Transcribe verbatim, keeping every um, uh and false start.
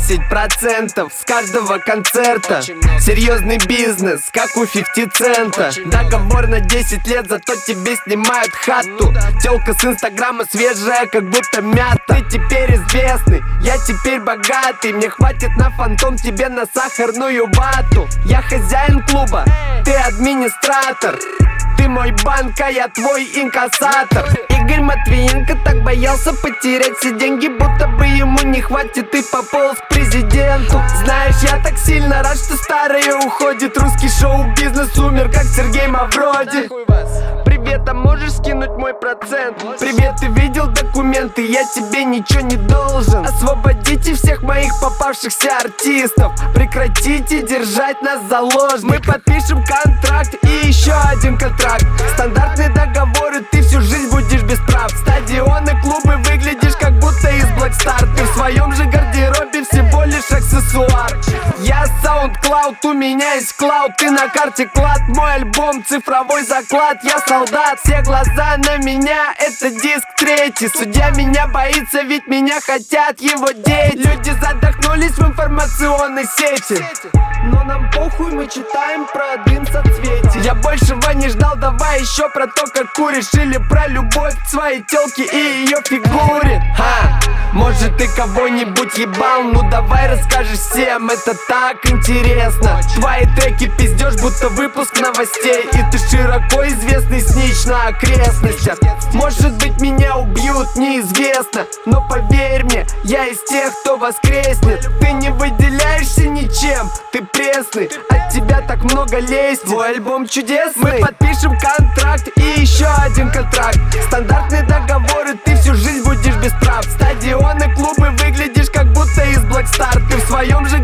десять процентов с каждого концерта. Серьезный бизнес, как у фифти цента. Договор на десять лет, зато тебе снимают хату. Тёлка с инстаграма свежая, как будто мята. Ты теперь известный, я теперь богатый. Мне хватит на фантом, тебе на сахарную вату. Я хозяин клуба, ты администратор. Ты мой банк, а я твой инкассатор. Игорь Матвиенко так боялся потерять все деньги, будто бы ему не хватит и пополз к президенту. Знаешь, я так сильно рад, что старое уходит. Русский шоу-бизнес умер, как Сергей Мавроди. Привет, а можешь скинуть мой процент? Привет, ты видел документы? Я тебе ничего не должен. Освободите всех моих попавшихся артистов. Прекратите держать нас заложников. Мы подпишем контракт и еще один контракт. Стандартные договоры, ты всю жизнь будешь без прав. Стадионы, клубы, выглядишь как будто из Black Star. Ты в своем же гардеробе всего лишь аксессуар. Я SoundCloud, у меня есть клауд. Ты на карте клад, мой альбом цифровой заклад. Я солдат, все глаза на меня, это диск третий. Судья меня боится, ведь меня хотят его дети. Люди задохнулись в информационной сети, но нам похуй, мы читаем про дым соцветий. Я большего не ждал, давай еще про то, как куришь. Или про любовь к своей тёлке и ее фигуре. Ха! Может, ты кого-нибудь ебал? Ну давай расскажешь всем, это так интересно. Твои треки пиздешь, будто выпуск новостей. И ты широко известный снич на окрестностях. Может быть, меня убьют, неизвестно, но поверь мне, я из тех, кто воскреснет. Ты не выделяешься ничем, ты пресный, от тебя так много лезть. Твой альбом чудесный. Мы подпишем контракт и еще один контракт. Стандартные договоры, ты всю жизнь будешь без прав. Стадионы, клубы, выглядишь как будто из Black Star. Ты в своем же